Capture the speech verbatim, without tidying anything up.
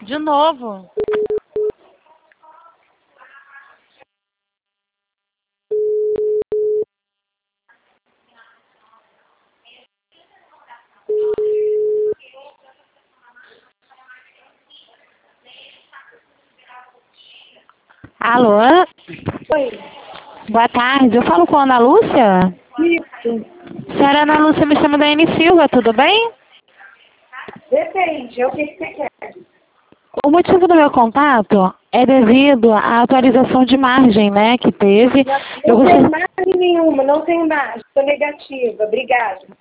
De novo. Alô? Oi. Boa tarde. Eu falo com a Ana Lúcia? Isso. Senhora Ana Lúcia, me chama da N Silva, tudo bem? Depende. É o que que você quer? O motivo do meu contato é devido à atualização de margem, né, que teve. Não, Eu não tem gostaria... margem nenhuma. Não tem margem. Estou negativa. Obrigada.